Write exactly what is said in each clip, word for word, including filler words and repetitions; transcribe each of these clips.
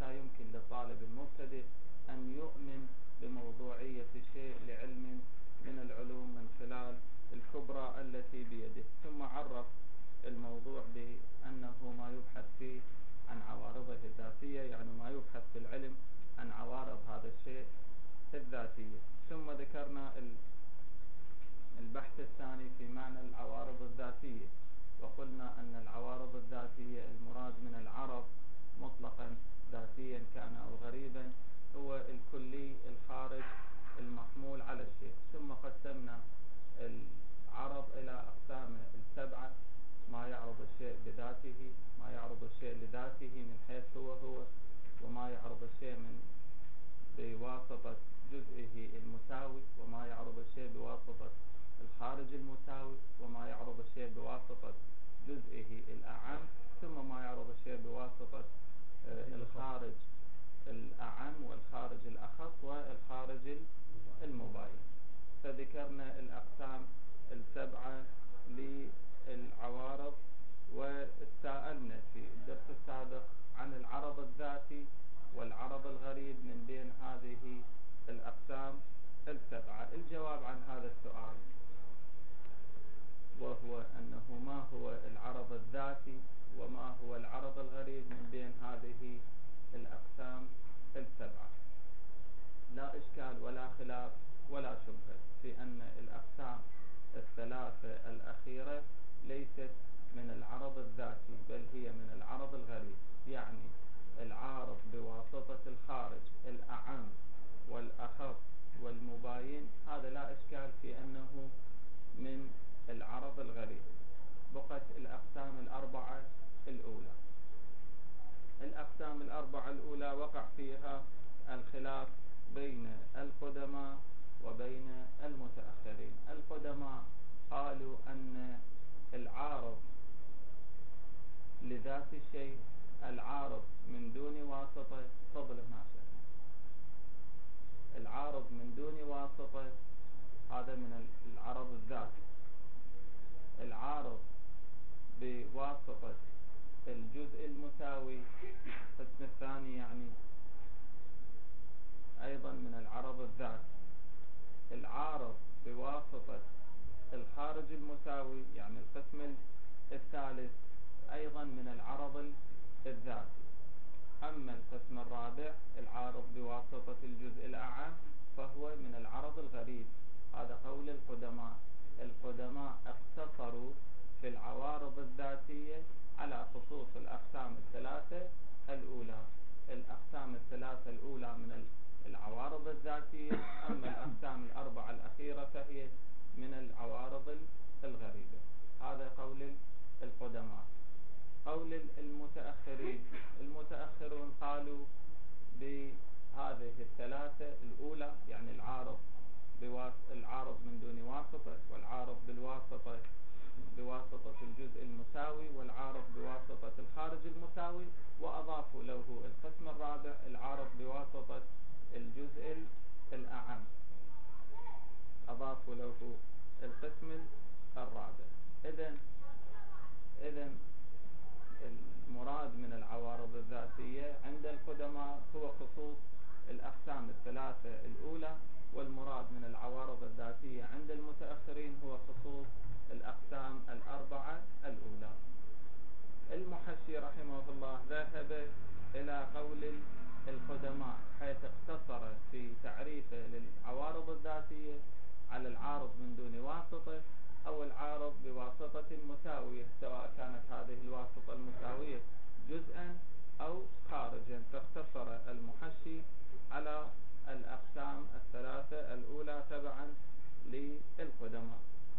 متى يمكن للطالب المبتدئ أن يؤمن بموضوعية شيء لعلم من العلوم من خلال الكبرى التي بيده. ثم عرف الموضوع بأنه ما يبحث فيه عن عوارضه الذاتية، يعني ما يبحث في العلم عن عوارض هذا الشيء الذاتية. ثم ذكرنا البحث الثاني في معنى العوارض الذاتية، وقلنا أن العوارض الذاتية المراد من العرض مطلقا ذاتيا كان أو غريبا هو الكلي الخارج المحمول على الشيء. ثم قسمنا العرض إلى أقسام السبعة: ما يعرض الشيء بذاته، ما يعرض الشيء لذاته من حيث هو هو، وما يعرض الشيء من بواسطة جزئه المساوي، وما يعرض الشيء بواسطة الخارج المساوي، وما يعرض الشيء بواسطة جزئه الأعم، ثم ما يعرض الشيء بواسطة الخارج الأعم والخارج الأخص والخارج المباين. فذكرنا الأقسام السبعة للعوارض، واستألنا في الدرس السابق عن العرض الذاتي والعرض الغريب من بين هذه الأقسام السبعة. الجواب عن هذا السؤال وهو أنه ما هو العرض الذاتي وما هو العرض الغريب من بين هذه الأقسام السبعة. لا إشكال ولا خلاف ولا شبهة في أن الأقسام الثلاثة الأخيرة ليست من العرض الذاتي، بل هي من العرض الغريب، يعني العارض بواسطة الخارج الأعم والأخص والمباين، هذا لا إشكال في أنه من العرض الغريب. بقت الأقسام الأربعة الأولى. الأقسام الأربعة الأولى وقع فيها الخلاف بين القدماء وبين المتأخرين. القدماء قالوا أن العارض لذات الشيء العارض من دون واسطة فضل ما شاء. العارض من دون واسطة هذا من العرض الذاتي. العارض بواسطة الجزء المساوي القسم الثاني يعني أيضا من العرض الذاتي. العارض بواسطة الخارج المساوي يعني القسم الثالث أيضا من العرض الذاتي. أما القسم الرابع العارض بواسطة الجزء الأعم فهو من العرض الغريب. هذا قول القدماء. القدماء اقتصروا في العوارض الذاتية على خصوص الأقسام الثلاثة الأولى. الأقسام الثلاثة الأولى من العوارض الذاتية، أما الأقسام الأربعة الأخيرة فهي من العوارض الغريبة. هذا قول القدماء. قول المتأخرين، المتأخرون قالوا بهذه الثلاثة الأولى يعني العارض العارض من دون واسطة، والعارض بالواسطة بواسطة الجزء المساوي، والعارض بواسطة الخارج المساوي، وأضافوا له القسم الرابع العارض بواسطة الجزء الأعم، أضافوا له القسم الرابع. إذن إذن المراد من العوارض الذاتية عند القدماء هو خصوص الأقسام الثلاثة الأولى، والمراد من العوارض الذاتية عند المتأخرين هو خصوص الأقسام الأربعة الأولى. المحشي رحمه الله ذهب إلى قول القدماء حيث اقتصر في تعريفه للعوارض الذاتية على العارض من دون واسطة أو العارض بواسطة مساوية، سواء كانت هذه الواسطة المساوية جزءا أو خارجا. فاقتصر المحشي على الأقسام الثلاثة الأولى تبعا للقدماء.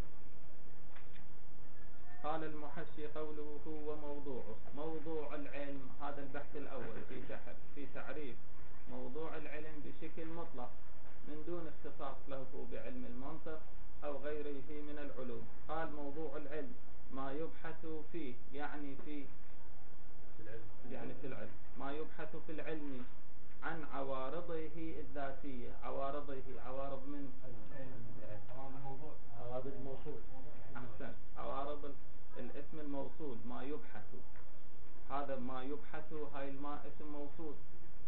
قال المحشي قوله هو موضوعه. موضوع العلم هذا البحث الأول في في تعريف موضوع العلم بشكل مطلق من دون اختصاص له بعلم المنطق أو غيره من العلوم. قال موضوع العلم ما يبحث فيه يعني في يعني في العلم ما يبحث في العلم عن عوارضه الذاتية. عوارضه عوارض من عوارض الموصول. أحسن. عوارض الاسم الموصول ما يبحث. هذا ما يبحث هاي الماء اسم موصول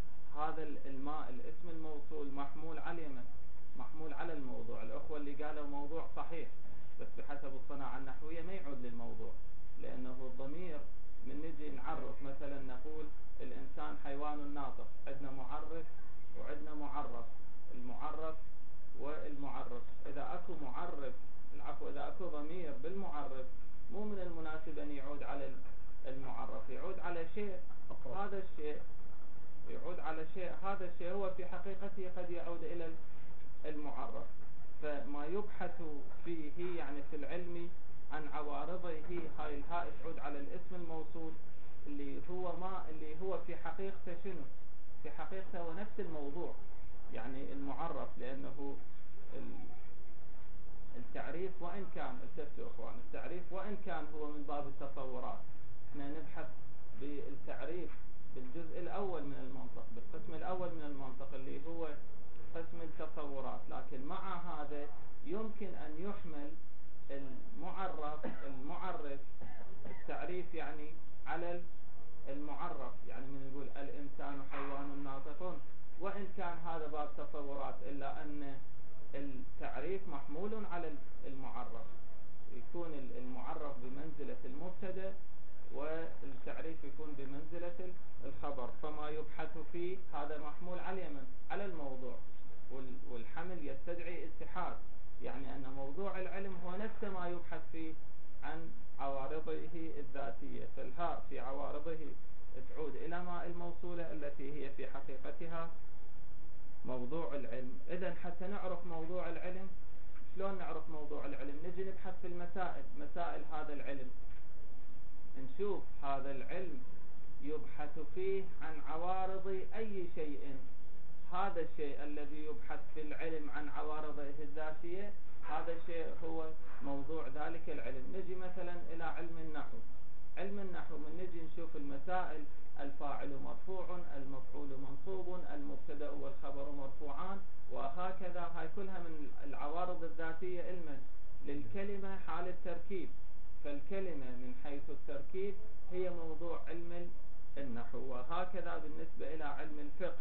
الإنسان حيوان ناطق، عندنا معرف وعندنا معرف، المعرف والمعرف. إذا أكو معرف العفو إذا أكو ضمير بالمعرف مو من المناسب أن يعود على المعرف، يعود على شيء، هذا الشيء يعود على شيء، هذا الشيء هو في حقيقته قد يعود إلى المعرف. فما يبحث فيه يعني في العلم عن عوارضه، هاي الهاء تعود على الاسم الموصول اللي هو ما اللي هو في حقيقته شنو؟ في حقيقته هو نفس الموضوع، يعني المعرف، لأنه التعريف وإن كان التفتوا إخوان التعريف وإن كان هو من باب التصورات، احنا نبحث بالتعريف بالجزء الأول من المنطق، بالقسم الأول من المنطق اللي هو قسم التصورات، لكن مع هذا يمكن أن يحمل المعرف المعرف التعريف يعني على المعرف، يعني من يقول الإنسان حيوان ناطق، وإن كان هذا باب تصورات إلا أن التعريف محمول على المعرف، يكون المعرف بمنزلة المبتدا والتعريف يكون بمنزلة الخبر، فما يبحث فيه هذا محمول على اليمن على الموضوع، والحمل يستدعي اتحاد، يعني أن موضوع العلم هو نفس ما يبحث فيه عن عوارضه الذاتية، فالهاء في عوارضه تعود إلى ما الموصولة التي هي في حقيقتها موضوع العلم. إذن حتى نعرف موضوع العلم، شلون نعرف موضوع العلم؟ نجي نبحث في المسائل، مسائل هذا العلم، نشوف هذا العلم يبحث فيه عن عوارض أي شيء، هذا الشيء الذي يبحث في العلم عن عوارضه الذاتية، هذا الشيء هو موضوع ذلك العلم. نجي مثلا إلى علم النحو، علم النحو من نجي نشوف المسائل، الفاعل مرفوع، المفعول منصوب، المبتدأ والخبر مرفوعان، وهكذا، هاي كلها من العوارض الذاتية علما للكلمة حال التركيب، فالكلمة من حيث التركيب هي موضوع علم النحو. وهكذا بالنسبة إلى علم الفقه،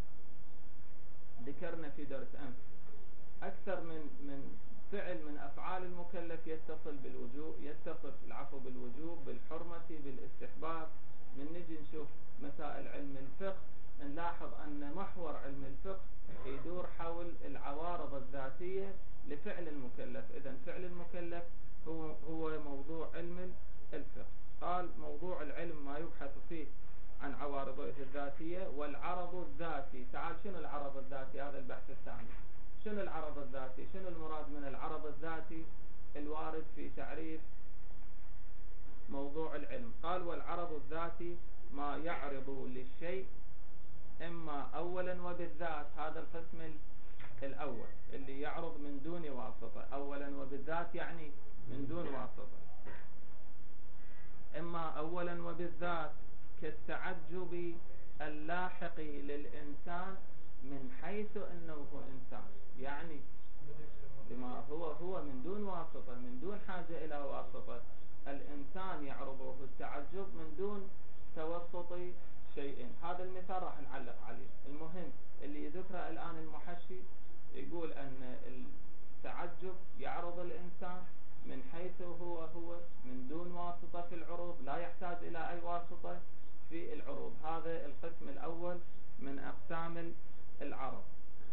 ذكرنا في درس أمس أكثر من من فعل من أفعال المكلف يتصل بالوجوب، يتصل العفو بالوجوب، بالحرمة، بالاستحباب. من نجي نشوف مسائل علم الفقه نلاحظ أن محور علم الفقه يدور حول العوارض الذاتية لفعل المكلف. إذن فعل المكلف هو هو موضوع علم الفقه. قال موضوع العلم ما يبحث فيه عن عوارضه الذاتية والعرض الذاتي. تعال شنو العرض الذاتي؟ هذا البحث الثاني. شنو العرض الذاتي؟ شنو المراد من العرض الذاتي الوارد في تعريف موضوع العلم؟ قال والعرض الذاتي ما يعرض للشيء إما أولا وبالذات، هذا القسم الأول اللي يعرض من دون واسطة، أولا وبالذات يعني من دون واسطة، إما أولا وبالذات كالتعجب اللاحق للإنسان من حيث أنه هو إنسان، يعني بما هو هو من دون واسطة، من دون حاجة إلى واسطة، الإنسان يعرضه التعجب من دون توسط شيء. هذا المثال راح نعلق عليه. المهم اللي يذكره الآن المحشي يقول أن التعجب يعرض الإنسان من حيث هو هو من دون واسطة في العروض، لا يحتاج إلى أي واسطة في العروض. هذا القسم الأول من أقسام العرض،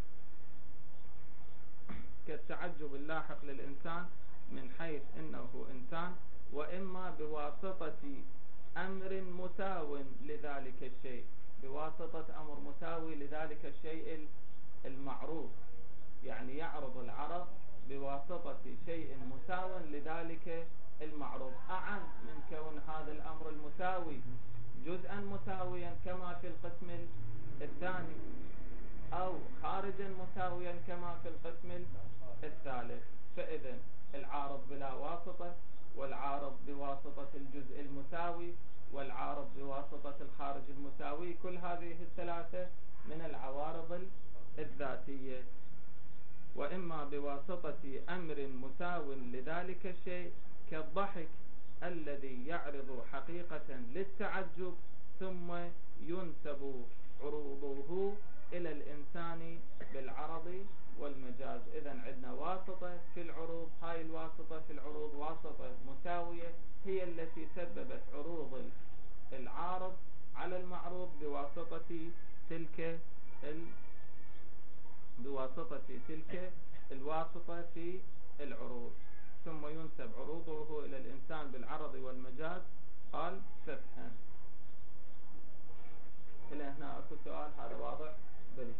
كالتعجب اللاحق للإنسان من حيث إنه إنسان، وإما بواسطة أمر مساو لذلك الشيء، بواسطة أمر مساوي لذلك الشيء المعروض، يعني يعرض العرض بواسطة شيء مساو لذلك المعروض، أعم من كون هذا الأمر المساوي جزءا مساويا كما في القسم الثاني، أو خارجا مساويا كما في القسم الثالث. فإذن العارض بلا واسطة، والعارض بواسطة الجزء المساوي، والعارض بواسطة الخارج المساوي، كل هذه الثلاثة من العوارض الذاتية. وإما بواسطة أمر مساو لذلك الشيء كالضحك الذي يعرض حقيقة للتعجب ثم ينسب عروضه إلى الإنسان بالعرض والمجاز. إذن عندنا واسطة في العروض، هاي الواسطة في العروض واسطة مساوية هي التي سببت عروض العارض على المعروض بواسطة تلك ال... بواسطة تلك الواسطة في العروض، ثم ينسب عروضه إلى الإنسان بالعرض والمجاز. قال فافهم. إلى هنا أكو سؤال؟ هذا واضح؟ بلي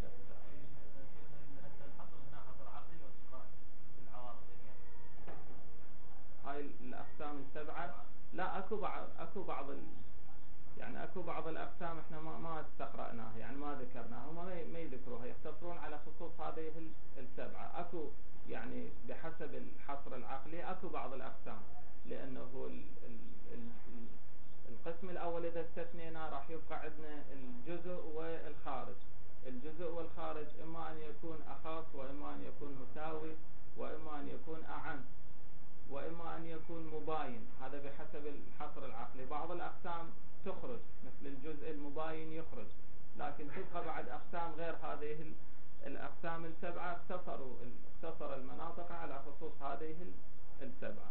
هاي الأقسام السبعة. لا أكو بعض أكو بعض ال... يعني أكو بعض الأقسام إحنا ما ما استقرأناها، يعني ما ذكرناها، هم ما ما يذكروها، يختصرون على خصوص هذه السبعة. أكو يعني بحسب الحصر العقلي أكو بعض الأقسام، لأنه ال ال ال القسم الأول إذا استثنينا راح يبقى عندنا الجزء والخارج. الجزء والخارج إما أن يكون أخص، وإما أن يكون مساوي، وإما أن يكون أعم، وإما أن يكون مباين. هذا بحسب الحصر العقلي. بعض الأقسام تخرج، مثل الجزء المباين يخرج، لكن تبقى بعد أقسام غير هذه الأقسام السبعة. اختصروا اختصر المناطق على خصوص هذه السبعة.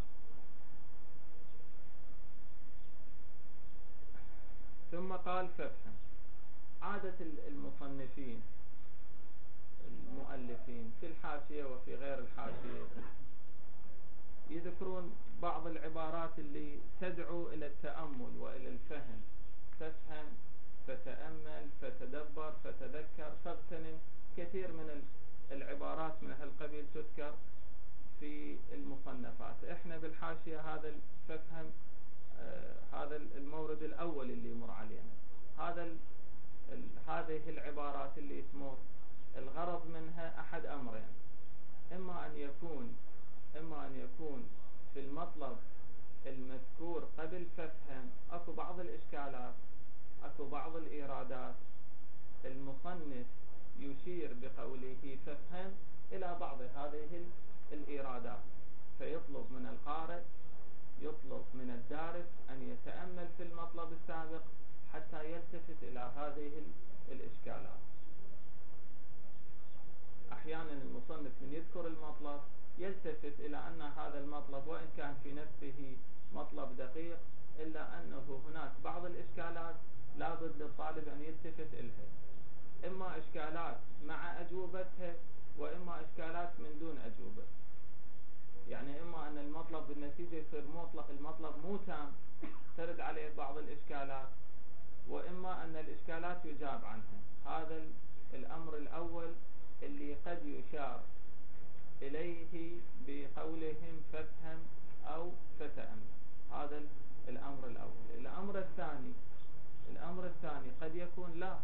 ثم قال فافهم. عادة المصنفين المؤلفين في الحاشية وفي غير الحاشية يذكرون بعض العبارات اللي تدعو إلى التأمل وإلى الفهم. فافهم، فتأمل، فتدبر، فتذكر، فاغتنم. كثير من العبارات من هالقبيل تذكر في المصنفات. احنا بالحاشية هذا فافهم آه هذا المورد الأول اللي يمر علينا. هذا ال ال هذه العبارات اللي تمر الغرض منها أحد أمرين: إما أن يكون إما أن يكون في المطلب المذكور قبل فافهم أكو بعض الإشكالات، أكو بعض الإيرادات، المصنف يشير بقوله فافهم إلى بعض هذه الإيرادات، فيطلب من القارئ، يطلب من الدارس أن يتأمل في المطلب السابق حتى يلتفت إلى هذه الإشكالات. أحيانا المصنف من يذكر المطلب يلتفت إلى أن هذا المطلب وإن كان في نفسه مطلب دقيق، إلا أنه هناك بعض الإشكالات لا بد للطالب أن يلتفت إليها، إما إشكالات مع أجوبتها، وإما إشكالات من دون أجوبة. يعني إما أن المطلب بالنتيجة يصير مطلق، المطلب مو تام، ترد عليه بعض الإشكالات، وإما أن الإشكالات يجاب عنها. هذا الأمر الأول اللي قد يشار إليه بقولهم فافهم أو فتأمل. هذا الأمر الأول. الأمر الثاني الأمر الثاني قد يكون لا،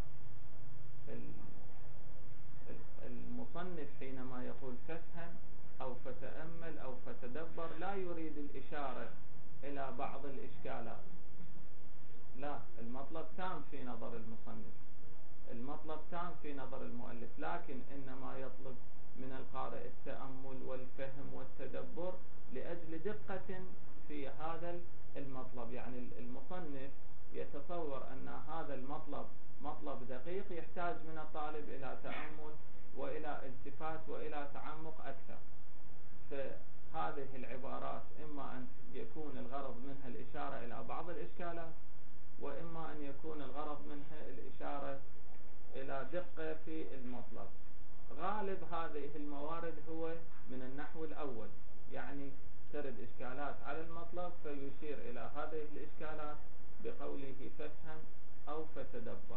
المصنف حينما يقول فافهم أو فتأمل أو فتدبر لا يريد الإشارة إلى بعض الإشكالات، لا، المطلب تام في نظر المصنف، المطلب تام في نظر المؤلف، لكن إنما يطلب من القارئ التأمل والفهم والتدبر لأجل دقة في هذا المطلب. يعني المصنف يتصور أن هذا المطلب مطلب دقيق يحتاج من الطالب إلى تأمل وإلى التفات وإلى تعمق أكثر. فهذه العبارات إما أن يكون الغرض منها الإشارة إلى بعض الإشكالات، وإما أن يكون الغرض منها الإشارة إلى دقة في المطلب. غالب هذه الموارد هو من النحو الأول، يعني ترد إشكالات على المطلب فيشير إلى هذه الإشكالات بقوله فافهم أو فتدبر.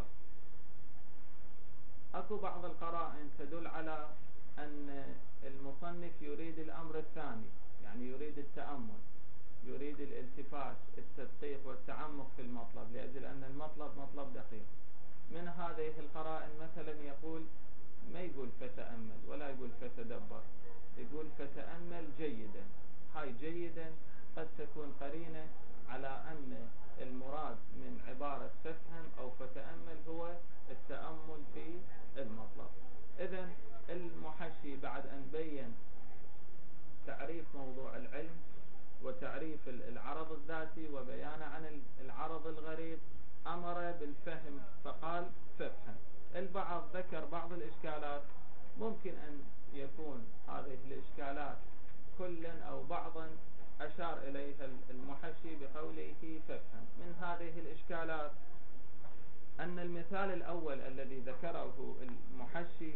أكو بعض القرائن تدل على أن المصنف يريد الأمر الثاني، يعني يريد التأمل، يريد الالتفات، التدقيق والتعمق في المطلب، لأجل أن المطلب مطلب دقيق. من هذه القرائن مثلا يقول، ما يقول فتأمل ولا يقول فتدبر، يقول فتأمل جيدا. هاي جيدا قد تكون قرينة على أن المراد من عبارة فافهم أو فتأمل هو التأمل في المطلب. إذن المحشي بعد أن بين تعريف موضوع العلم وتعريف العرض الذاتي وبيان عن العرض الغريب أمر بالفهم فقال فافهم. البعض ذكر بعض الإشكالات، ممكن أن يكون هذه الإشكالات كلا أو بعضا أشار إليها المحشي بقوله فافهم. من هذه الإشكالات أن المثال الأول الذي ذكره المحشي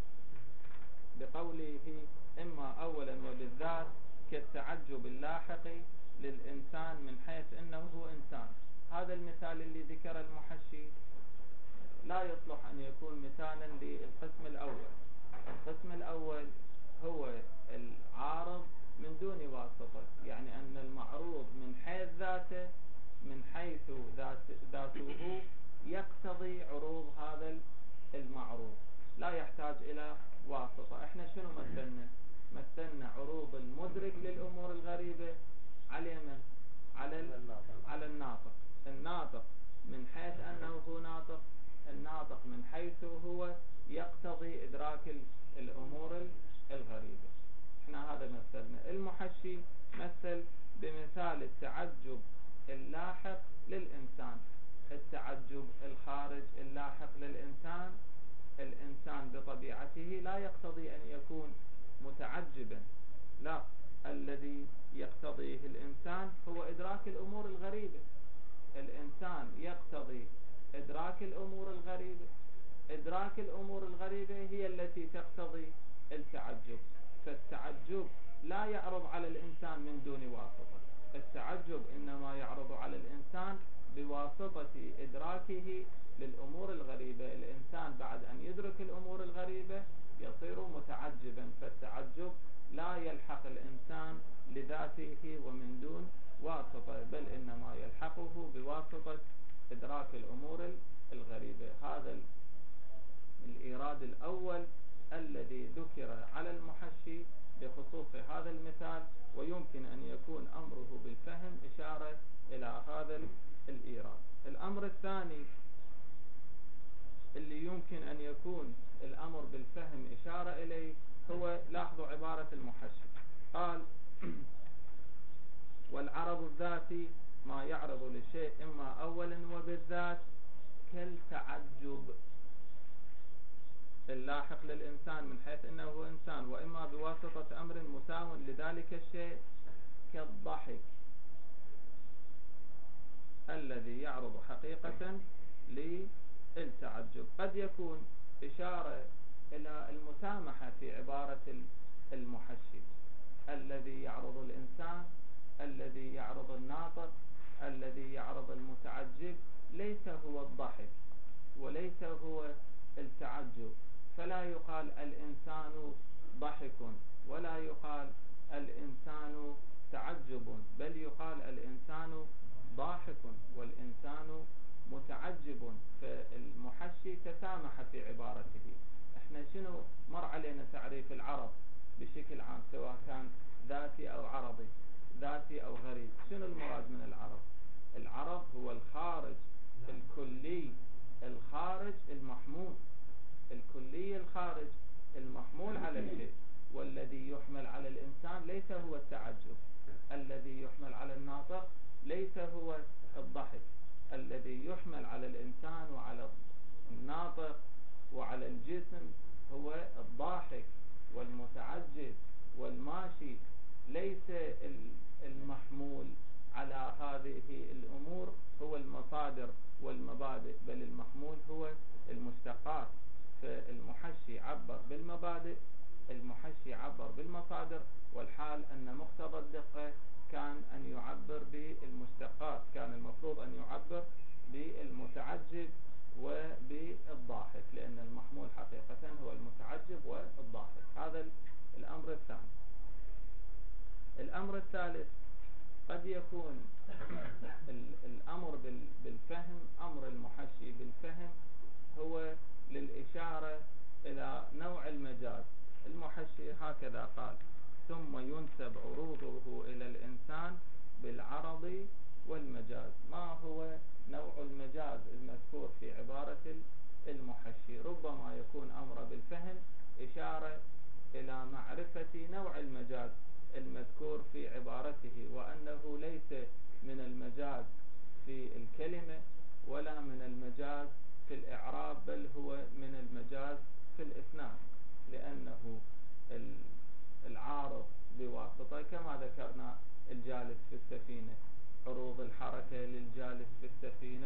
بقوله إما أولا وبالذات كالتعجب اللاحق للإنسان من حيث أنه هو إنسان، هذا المثال اللي ذكر المحشي لا يصلح أن يكون مثالا للقسم الأول. القسم الأول هو العارض من دون واسطة، يعني أن المعروض من حيث ذاته من حيث ذات ذاته يقتضي عروض هذا المعروض، لا يحتاج إلى واسطة. احنا شنو مثلنا؟ مثلنا عروض المدرك للأمور الغريبة على من؟ على على الناطق. الناطق من حيث أنه هو ناطق، الناطق من حيث هو يقتضي إدراك الأمور الغريبة. احنا هذا مثلنا. المحشي مثل بمثال التعجب اللاحق للإنسان، التعجب الخارج اللاحق للإنسان. الإنسان بطبيعته لا يقتضي أن يكون متعجبا، لا، الذي يقتضيه الإنسان هو إدراك الأمور الغريبة. الإنسان يقتضي إدراك الأمور الغريبة، إدراك الأمور الغريبة هي التي تقتضي التعجب. فالتعجب لا يعرض على الإنسان من دون واسطة، التعجب إنما يعرض على الإنسان بواسطة إدراكه للأمور الغريبة. الإنسان بعد أن يدرك الأمور الغريبة يصير متعجبا، فالتعجب لا يلحق الإنسان لذاته ومن دون واسطة، بل إنما يلحقه بواسطة إدراك الأمور الغريبة. هذا الإيراد الأول الذي ذكر على المحشي بخصوص هذا المثال، ويمكن أن يكون أمره بالفهم إشارة إلى هذا الإيراد. الأمر الثاني اللي يمكن أن يكون الأمر بالفهم إشارة إليه هو، لاحظوا عبارة المحشي، قال والعرض الذاتي ما يعرض للشيء إما أولا وبالذات كالتعجب اللاحق للإنسان من حيث أنه هو إنسان، وإما بواسطة أمر مساو لذلك الشيء كالضحك الذي يعرض حقيقة للتعجب. قد يكون إشارة إلى المسامحة في عبارة المحشي، الذي يعرض الإنسان، الذي يعرض الناطق، الذي يعرض المتعجب، ليس هو الضحك وليس هو التعجب، فلا يقال الإنسان ضحك ولا يقال الإنسان تعجب، بل يقال الإنسان ضاحك والإنسان متعجب. فالمحشي تسامح في عبارته. احنا شنو مر علينا تعريف العرض بشكل عام، سواء كان ذاتي أو عرضي، ذاتي أو غريب. شنو المراد من العرض؟ العرض هو الخارج الكلي، الخارج المحمول، الكلي الخارج المحمول على الشيء. والذي يحمل على الإنسان ليس هو التعجب، الذي يحمل على الناطق ليس هو الضحك، الذي يحمل على الإنسان وعلى الناطق وعلى الجسم هو الضاحك والمتعجب والماشي، ليس المحمول على هذه الأمور هو المصادر والمبادئ، بل المحمول هو المشتقات. فالمحشي عبر بالمبادئ، المحشي عبر بالمصادر، والحال أن مقتضى الدقة كان أن يعبر بالمشتقات، كان المفروض أن يعبر بالمتعجب وبالضاحك، لأن المحمول حقيقة هو المتعجب والضاحك. هذا الأمر الثاني. الأمر الثالث قد يكون الأمر بالفهم، أمر المحشي بالفهم هو للإشارة إلى نوع المجاز. المحشي هكذا قال: ثم ينسب عروضه إلى الإنسان بالعرض والمجاز. ما هو نوع المجاز المذكور في عبارة المحشي؟ ربما يكون أمر بالفهم إشارة إلى معرفة نوع المجاز المذكور في عبارته، وأنه ليس من المجاز في الكلمة ولا من المجاز في الإعراب، بل هو من المجاز في الإسناد، لأنه العارض بواسطة كما ذكرنا الجالس في السفينة، عروض الحركة للجالس في السفينة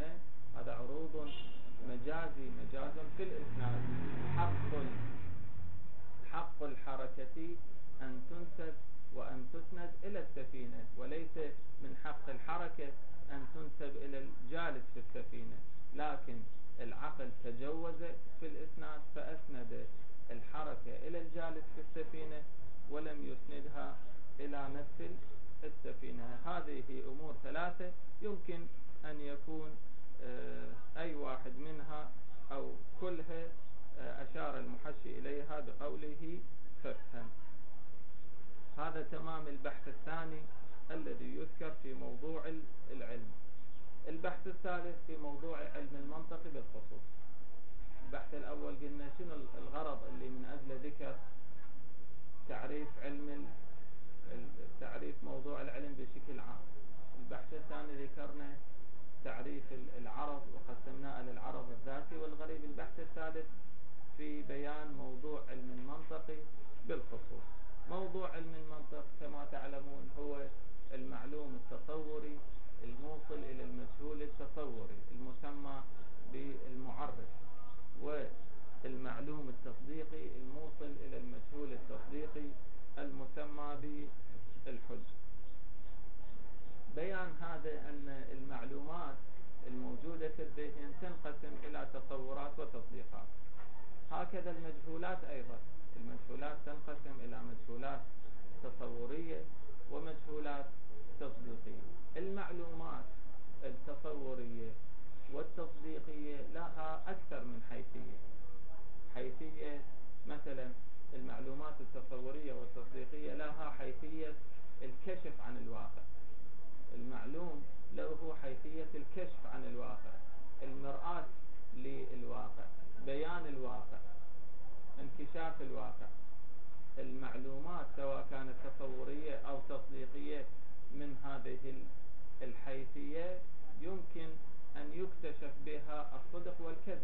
هذا عروض مجازي، مجاز في الإسناد. حق حق الحركة أن تنسب وأن تسند إلى السفينة، وليس من حق الحركة أن تنسب إلى الجالس في السفينة. لكن العقل تجوز في الإسناد فأسند الحركة إلى الجالس في السفينة ولم يسندها إلى نفس السفينة. هذه أمور ثلاثة يمكن أن يكون أي واحد منها أو كلها أشار المحشي إليها بقوله فافهم. هذا تمام البحث الثاني الذي يذكر في موضوع العلم. البحث الثالث في موضوع علم المنطق بالخصوص. البحث الأول قلنا شنو الغرض اللي من أجل ذكر تعريف علم تعريف موضوع العلم بشكل عام. البحث الثاني ذكرنا تعريف العرض وقسمناه على العرض الذاتي والغريب. البحث الثالث في بيان موضوع علم المنطق بالخصوص. موضوع علم المنطق كما تعلمون هو المعلوم التصوري الموصل إلى المجهول التصوري المسمى بالمعرف، والمعلوم التصديقي الموصل إلى المجهول التصديقي المسمى بالحجة. بيان هذا أن المعلومات الموجودة في الذهن تنقسم إلى تصورات وتصديقات. هكذا المجهولات أيضا، المجهولات تنقسم إلى مجهولات تصورية ومجهولات تصديقية. المعلومات التصورية والتصديقية لها أكثر من حيثية. حيثية مثلا المعلومات التصورية والتصديقية لها حيثية الكشف عن الواقع. المعلوم له حيثية الكشف عن الواقع، المرآة للواقع، بيان الواقع، انكشاف الواقع. المعلومات سواء كانت تصورية أو تصديقية من هذه الحيثية يمكن أن يكتشف بها الصدق والكذب،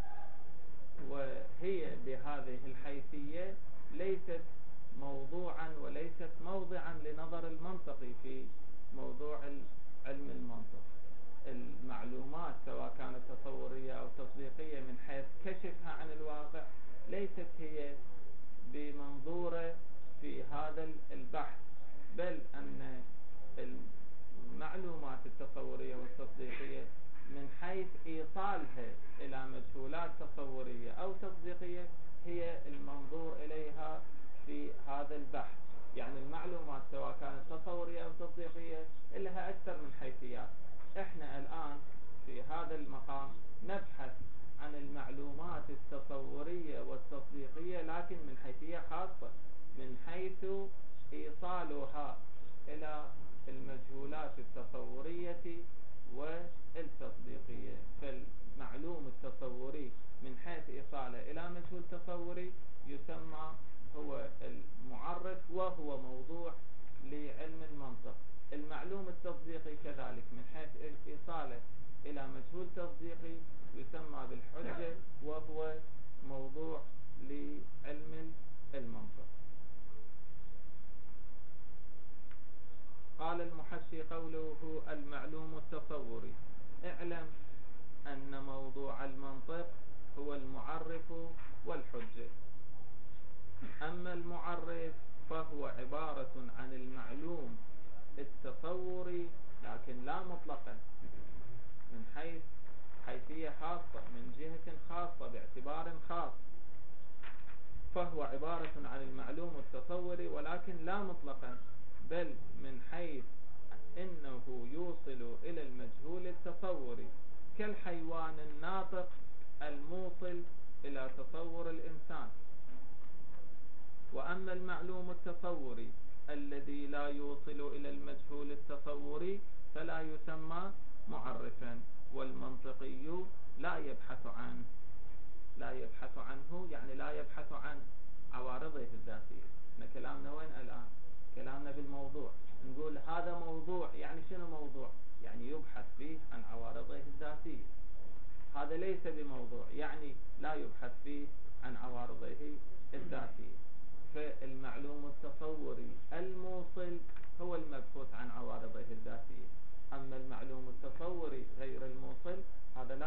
وهي بهذه الحيثية ليست موضوعا وليست موضعا لنظر المنطقي في موضوع علم المنطق. المعلومات سواء كانت تصورية أو تصديقية من حيث كشفها عن الواقع ليست هي بمنظورة في هذا البحث، بل أن المعلومات التصورية والتصديقية من حيث إيصالها إلى مجهولات تصورية أو تصديقية هي المنظور إليها في هذا البحث. يعني المعلومات سواء كانت تصورية أو تصديقية لها أكثر من حيثيات. إحنا الآن في هذا المقام نبحث عن المعلومات التصورية والتصديقية لكن من حيثية خاصة، من حيث إيصالها إلى المجهولات التصورية والتصديقية. فالمعلوم التصوري من حيث إيصاله إلى مجهول تصوري يسمى هو المعرف وهو موضوع لعلم المنطق. المعلوم التصديقي كذلك من حيث إيصاله إلى مجهول تصديقي يسمى بالحجة وهو موضوع لعلم المنطق. قال المحشي قوله المعلوم التصوري. اعلم أن موضوع المنطق هو المعرف والحجة. أما المعرف فهو عبارة عن المعلوم التصوري لكن لا مطلقا، من حيث حيثية خاصة، من جهة خاصة، باعتبار خاص. فهو عبارة عن المعلوم التصوري ولكن لا مطلقا، بل من حيث إنه يوصل إلى المجهول التصوري كالحيوان الناطق الموصل إلى تصور الإنسان. وأما المعلوم التصوري الذي لا يوصل إلى المجهول التصوري فلا يسمى معرفا، والمنطقي لا يبحث عنه. لا يبحث عنه يعني لا يبحث عن عوارضه الذاتية. احنا كلامنا وين الآن؟ كلامنا بالموضوع. نقول هذا موضوع، يعني شنو موضوع؟ يعني يبحث فيه عن عوارضه الذاتية. هذا ليس بموضوع، يعني لا يبحث فيه عن عوارضه الذاتية. فالمعلوم التصوري الموصل هو المبحوث عن عوارضه الذاتية. أما المعلوم التصوري غير الموصل هذا لا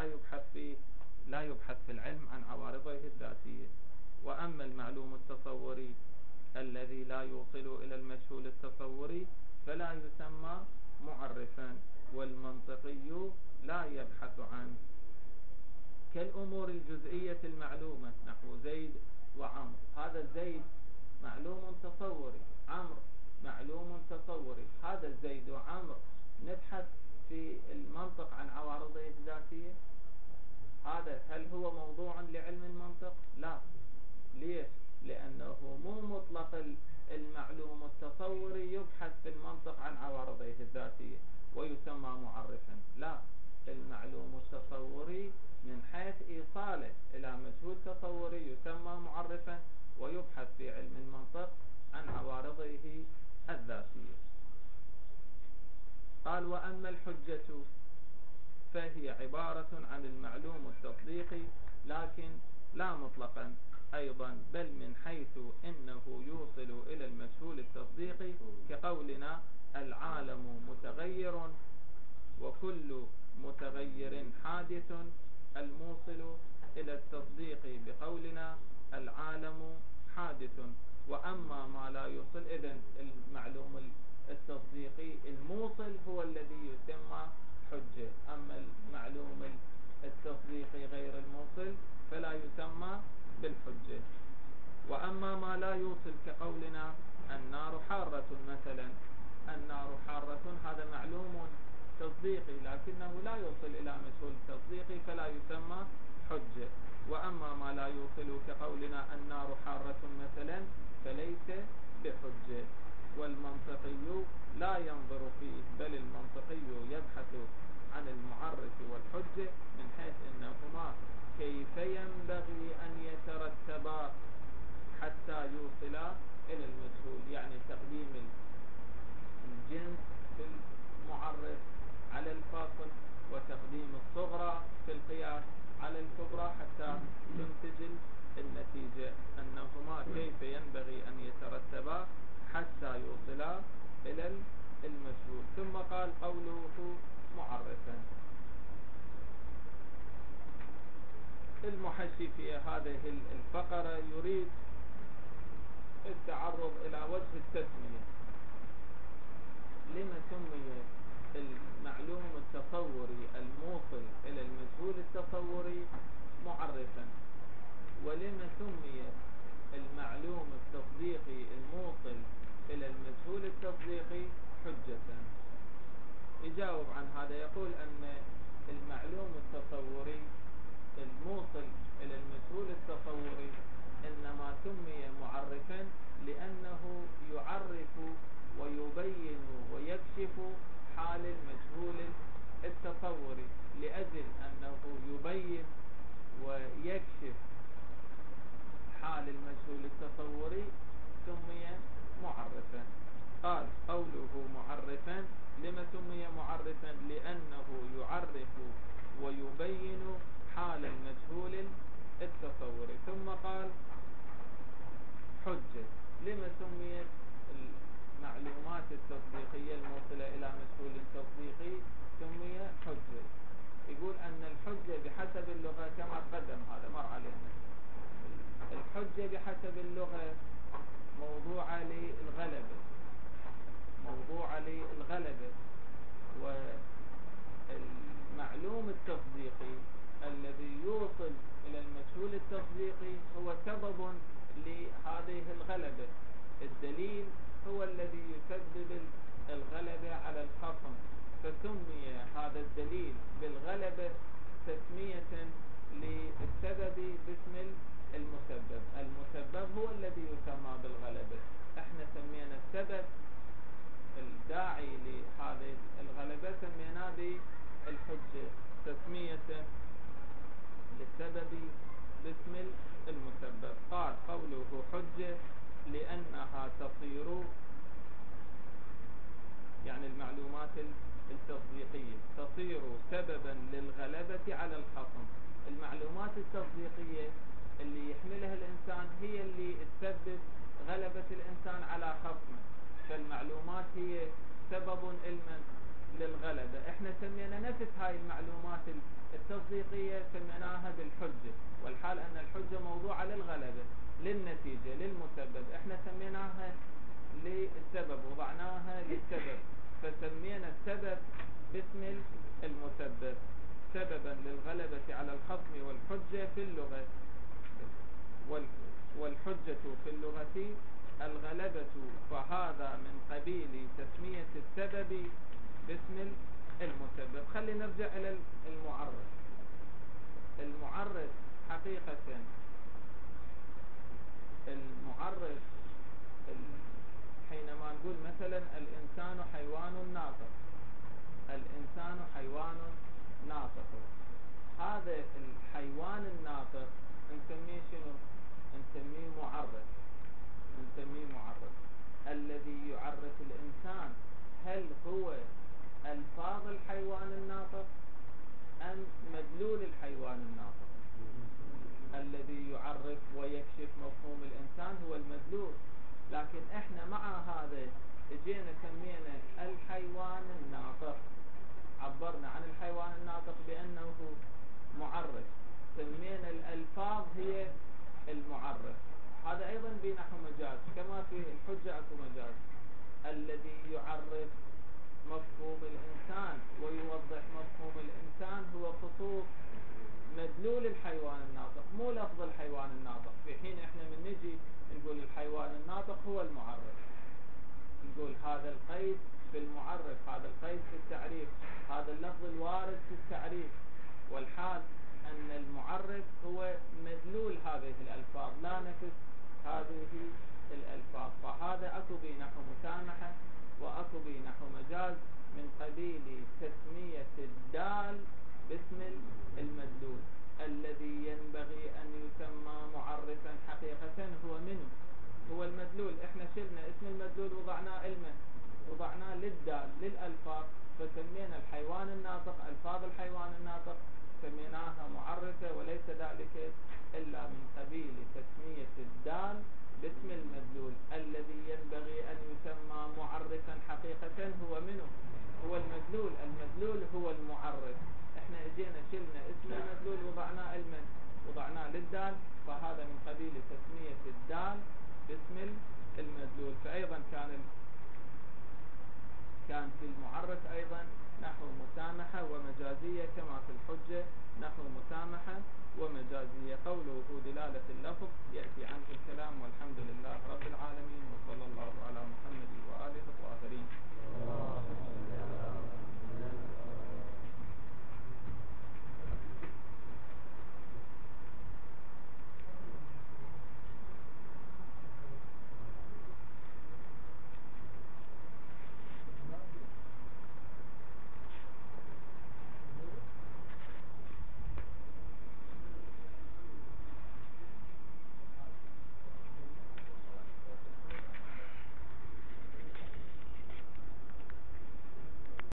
الذي لا يوصل إلى المجهول التصوري فلا يسمى معرفا، والمنطقي لا يبحث عنه. كالأمور الجزئية المعلومة نحو زيد وعمر، هذا زيد معلوم تصوري، عمرو معلوم تصوري، هذا الزيد وعمرو نبحث في المنطق عن عوارضه الذاتية؟ هذا هل هو موضوع لعلم المنطق؟ لا. ليش؟ لأنه مو مطلق المعلوم التصوري يبحث في المنطق عن عوارضه الذاتية ويسمى معرفا، لا، المعلوم التصوري من حيث إيصاله إلى مجهول تصوري يسمى معرفا ويبحث في علم المنطق عن عوارضه الذاتية. قال: وأما الحجة فهي عبارة عن المعلوم التصديقي لكن لا مطلقا أيضا، بل من حيث إنه يوصل إلى المجهول التصديقي كقولنا العالم متغير وكل متغير حادث، الموصل إلى التصديق بقولنا العالم حادث. وأما ما لا يوصل، إذن المعلوم التصديقي الموصل هو الذي يسمى حجة، أما المعلوم التصديقي غير الموصل فلا يسمى بالحجة. وأما ما لا يوصل كقولنا النار حارة مثلا، النار حارة هذا معلوم تصديقي لكنه لا يوصل إلى مجهول تصديقي فلا يسمى حجة. وأما ما لا يوصل كقولنا النار حارة مثلا فليس بحجة. والمنطقي لا ينظر فيه، بل المنطقي يبحث عن المعرف والحجة من حيث إنهما كيف ينبغي أن يترتبا حتى يوصلا إلى المجهول، يعني تقديم الجنس في المعرف على الفاصل وتقديم الصغرى في القياس على الكبرى حتى تنتج النتيجة، أنهما كيف ينبغي أن يترتبا حتى يوصلا إلى المجهول. ثم قال قوله معرفا. المحشي في هذه الفقرة يريد التعرض إلى وجه التسمية. لما سمي المعلوم التصوري الموصل إلى المجهول التصوري معرفا، ولما سمي المعلوم التصديقي الموصل إلى المجهول التصديقي حجة؟ يجاوب عن هذا، يقول أن المعلوم التصوري الموصل إلى المجهول التصوري إنما سمي معرفا لأنه يعرف ويبين ويكشف حال المجهول التصوري، لأجل أنه يبين ويكشف حال المجهول التصوري سمي معرفا. قال قوله معرفا، لما سمي معرفا؟ لأنه يعرف ويبين حال المجهول التصوري. ثم قال حجة، لما سميت المعلومات التصديقية الموصلة إلى مجهول تصديقي سمي حجة؟ يقول أن الحجة بحسب اللغة كما تقدم، هذا مر علينا، الحجة بحسب اللغة موضوعة للغلبة، موضوعة للغلبة، والمعلوم التصديقي الذي يوصل إلى المجهول التصديقي هو سبب لهذه الغلبة، الدليل هو الذي يسبب الغلبة على الخصم، فسمي هذا الدليل بالغلبة تسمية للسبب باسم المسبب. المسبب هو الذي يسمى بالغلبة، احنا سمينا السبب الداعي لهذه الغلبة سميناه بالحجة تسمية للسبب باسم المسبب. قال قوله حجة لأنها تصير، يعني المعلومات التصديقية تصير سببا للغلبة على الخصم. المعلومات التصديقية اللي يحملها الإنسان هي اللي تسبب غلبة الإنسان على خصمه، فالمعلومات هي سبب علما للغلبة. احنا سمينا نفس هاي المعلومات التصديقية سميناها بالحجة، والحال أن الحجة موضوعة للغلبة، للنتيجة للمسبب، احنا سميناها للسبب، وضعناها للسبب، فسمينا السبب باسم المسبب، سببا للغلبة على الخصم والحجة في اللغة، والحجة في اللغة الغلبة، فهذا من قبيل تسمية السبب باسم المسبب. خلي نرجع إلى المعرف. المعرف حقيقة، المعرف حينما نقول مثلا الإنسان حيوان ناطق، الإنسان حيوان ناطق، هذا الحيوان الناطق نسميه شنو؟ نسميه معرف، نسميه معرف. الذي يعرف الإنسان هل هو ألفاظ الحيوان الناطق أم مدلول الحيوان الناطق؟ الذي يعرف ويكشف مفهوم الإنسان هو المدلول، لكن احنا مع هذا اجينا سمينا الحيوان الناطق، عبرنا عن الحيوان الناطق بأنه معرف، سمينا الألفاظ هي المعرف. هذا أيضا بنحو مجاز، كما في الحجة أكو مجاز. الذي يعرف مفهوم الإنسان ويوضح مفهوم الإنسان هو خصوص مدلول الحيوان الناطق، مو لفظ الحيوان الناطق. في حين احنا من نجي نقول الحيوان الناطق هو المعرف، نقول هذا القيد في المعرف، هذا القيد في التعريف، هذا اللفظ الوارد في التعريف، والحال أن المعرف هو مدلول هذه الألفاظ لا نفس هذه الألفاظ. فهذا أكو بنحو مسامحة وأكو بنحو مجاز من قبيل تسمية الدال باسم المدلول. الذي ينبغي أن يسمى معرفا حقيقة هو منه؟ هو المدلول. احنا شلنا اسم المدلول وضعناه المن، وضعناه للدال للألفاظ، فسمينا الحيوان الناطق، ألفاظ الحيوان الناطق سميناها معرفة، وليس ذلك إلا من قبيل تسمية الدال باسم المدلول. الذي ينبغي أن يسمى معرفا حقيقة هو منه؟ هو المدلول. المدلول هو المعرف. احنا اجينا شلنا اسم المدلول وضعناه المن، وضعناه للدال، فهذا من قبيل تسمية الدال باسم المدلول. فأيضا كان كان في المعرف أيضا نحو مسامحة ومجازية، كما في الحجة نحو مسامحة ومجازية. قوله دلالة اللفظ يأتي عنه الكلام، والحمد لله رب العالمين، وصلى الله